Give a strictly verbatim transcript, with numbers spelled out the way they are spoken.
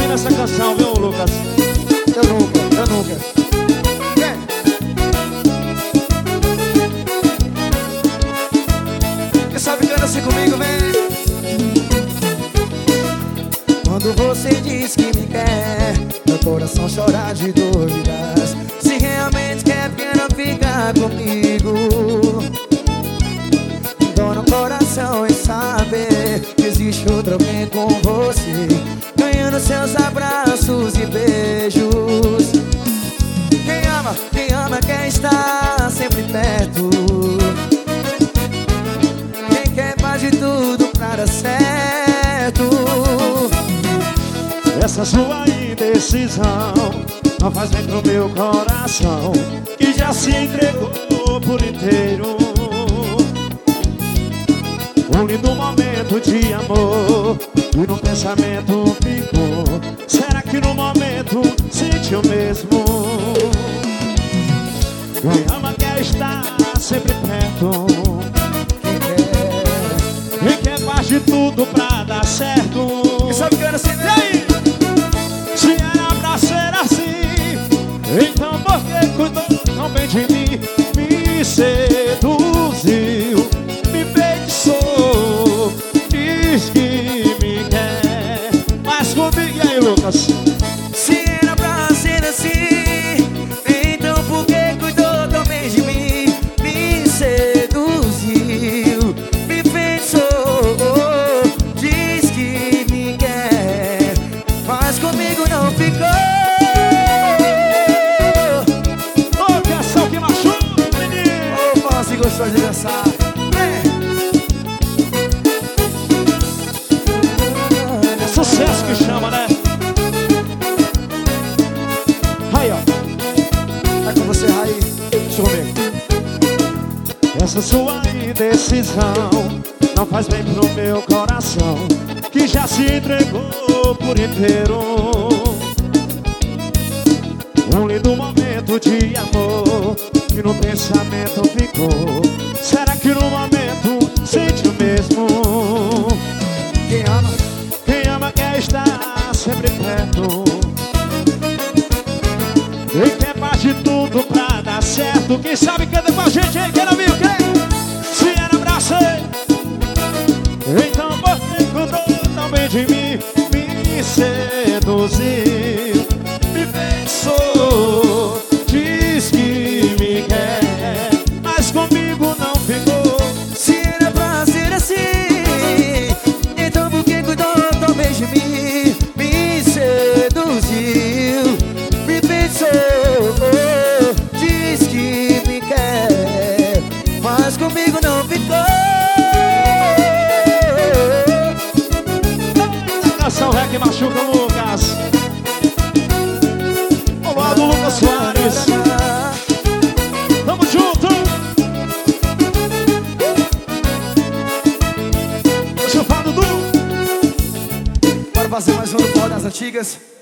nessa canção, viu, Lucas? Eu nunca, eu nunca. Vem. Quem sabe canta assim comigo, vem. Quando você diz que me quer, meu coração chora de dúvidas. Se realmente quer, porque não fica comigo. Dor no coração em saber que existe outro alguém com você, ganhando seus abraços e beijos. Quem ama, quem ama quer estar sempre perto. Quem quer faz de tudo pra dar certo. Essa sua indecisão não faz bem pro meu coração, que já se entregou por inteiro. Um lindo momento de amor e no pensamento ficou. Será que no momento sentiu mesmo? Quem ama quer estar sempre perto. Quem quer, Quem quer faz de tudo pra dar certo. quem sabe que era assim, e aí? Se era pra ser assim, então por que cuidou tão bem de mim? Me seduziu, me feitiçou, diz que me quer. Mas comigo, e aí, Lucas? Se era pra ser assim, então por que cuidou tão bem de mim? Me seduziu, me feitiçou, diz que me quer, mas comigo não ficou. Ô, canção que machuca, menino! Opa, se gostou de dançar, vem. É sucesso que chama, né? Aí, ó. Tá com você, Raí. Deixa eu comer. Essa sua indecisão não faz bem pro meu coração, que já se entregou por inteiro. Um lindo momento de amor que no pensamento ficou. Será que no momento sentiu mesmo? Quem ama, Quem ama quer estar sempre perto. Quem quer faz de tudo pra dar certo. Quem sabe canta com a gente aí, quem não viu, quem? Se era pra ser, então você cuidou tão bem de mim. Me seduziu, me feitiçou, diz que me quer, mas comigo não ficou. se era pra ser assim, então por que cuidou tão bem de mim? Me seduziu, me pensou, diz que me quer, mas comigo não ficou. Canção Rec Machuca, Lucas. Olá do Lucas Soares. Tamo junto. Deixa eu falar, Dudu. Bora fazer mais um do Pó das Antigas.